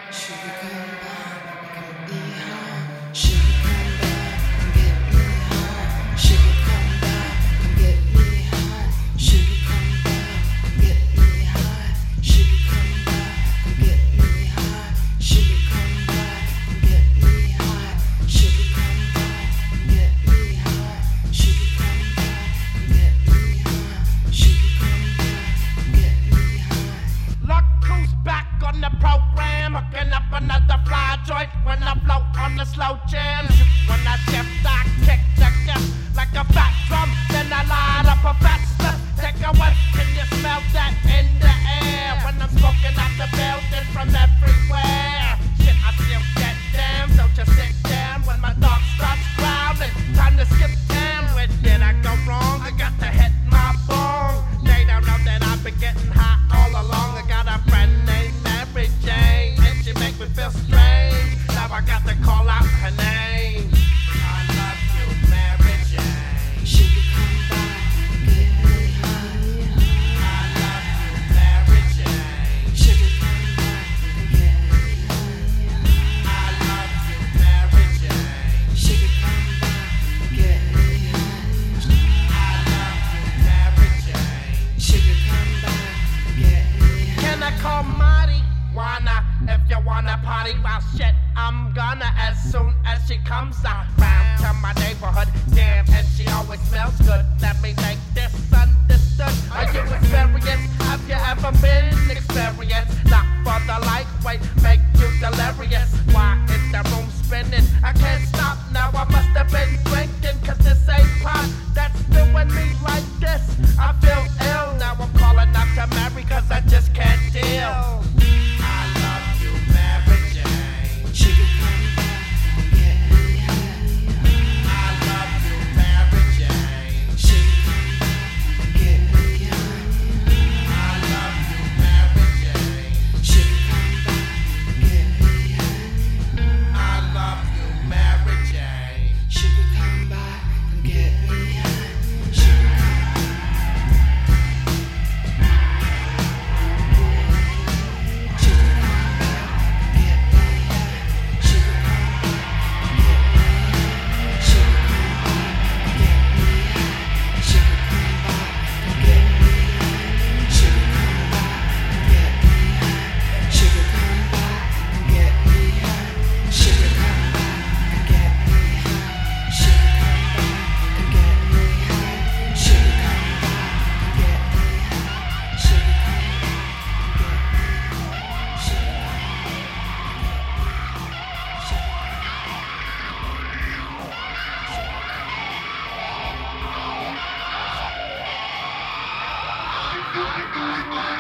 Sugar come by, get me high. Sugar come by, get me high. Sugar come by, get me high. Sugar come by, get me high. Sugar come by, get me high. Sugar come by, get me high. Sugar come by, get me high. Sugar come by, get me high. Sugar come by, get me high. Look who's back on the program, hooking up another fly joint when I float on the slow jam. When I shift, I kick the gift like a fat drum, then I light up a fat slip. Take a whiff, can you smell that in the air? When I'm smoking out the building from everywhere. Shit, I still get damn, don't you sit down when my dog starts growling. Time to skip town, where did I go wrong? I got to hit my bong. They don't know that I've been getting high all along. I got a friend named Mary Jane, and she make me feel strange. Now I got to call out her name. I love you, Mary Jane. Sugar come by, get me high. I love you, Mary Jane. Sugar come by, get me high. I love you, Mary Jane. Sugar come by, get me high. I love you, Mary Jane. Sugar come by, get me high. Can I call Marty? Wanna, if you wanna party, well shit, I'm gonna as soon as she comes around to my neighborhood. Damn, and she always smells good. Let me make this understood. Are you experienced? Have you ever been experienced? Not for the lightweight, make you delirious. Why is the room spinning? I can't stop now, I must have been drinking. Cause this ain't pot that's doing me like this. I feel ill, now I'm calling out to Mary cause I just can't deal. I love you, Mary Jane. Sugar come by, get me high. I love you, Mary Jane. Sugar come by, get me high. I love you, Mary Jane. Sugar come by, get me high. I love you, Mary Jane. Sugar come by, get me high. Sugar Bye.